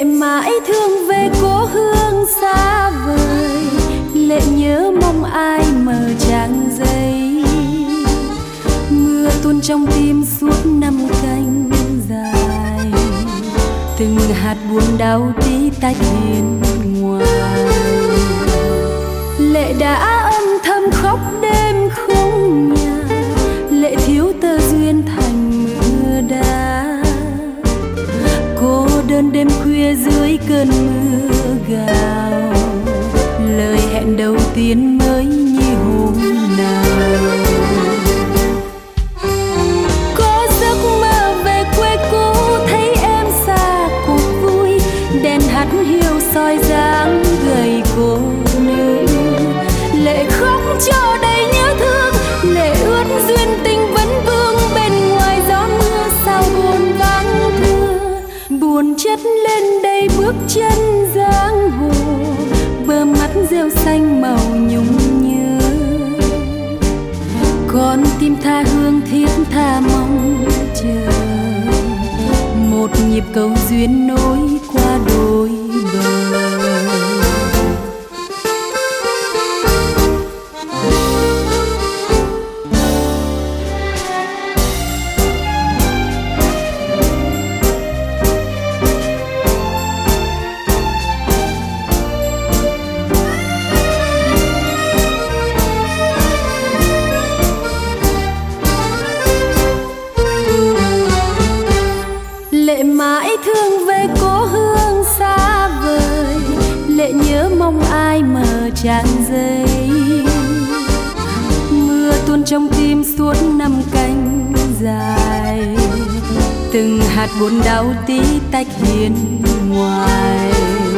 mãi thương về cố hương xa vời, lệ nhớ mong ai mở trang giấy. Mưa tuôn trong tim suốt năm canh dài, từng hạt buồn đau tí tách bên ngoài. Lệ đã âm thầm khóc đêm không nhà, lệ thiếu tơ duyên thành mưa đá. Cô đơn đêm khuya dưới cơn mưa gào, lời hẹn đầu tiên mới như hôm nào. Có giấc mơ về quê cũ thấy em xa cuộc vui, đèn hắt hiu soi dáng gầy cô nữ. Lệ khóc cho đầy nhớ thương, lệ ướt duyên tình vẫn vương, bên ngoài gió mưa sao buồn vắng thưa. Buồn chất lên đây bước chân giang hồ, bờ mắt rêu xanh màu nhung nhớ. Con tim tha hương thiết tha mong chờ, một nhịp cầu duyên nối qua đôi bờ. Lệ mãi thương về cố hương xa vời, lệ nhớ mong ai mở trang giấy. Mưa tuôn trong tim suốt năm canh dài, từng hạt buồn đau tí tách hiên ngoài.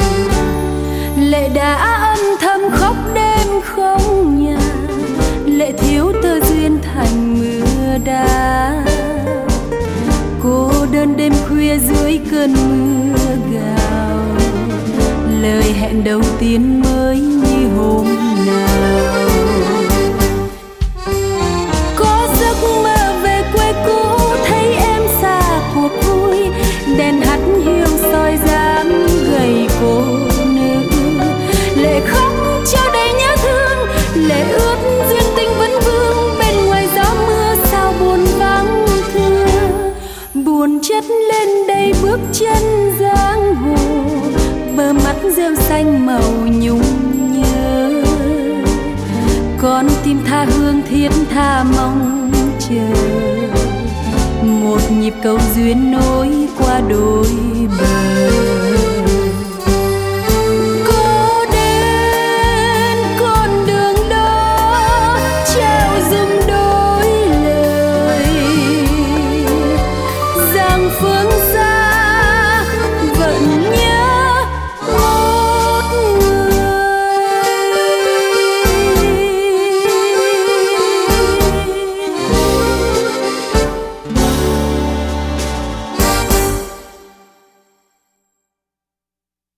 Lệ đã âm thầm khóc đêm không nhà, lệ thiếu tơ duyên thành mưa đá. Cô đơn đêm khuya dưới cơn mưa gào, lời hẹn đầu tiên mới như hôm nào. Có giấc mơ về quê cũ thấy em xa cuộc vui, đèn hắt hiu soi dáng gầy cô nữ. Lệ khóc cho đầy nhớ thương, lệ ướt duyên tình vẫn vương, bên ngoài gió mưa sao buồn vắng thưa. Buồn chất lên đây bước chân giang hồ, bờ mắt rêu xanh màu nhung nhớ. Con tim tha hương thiết tha mong chờ, một nhịp cầu duyên nối qua đôi bờ.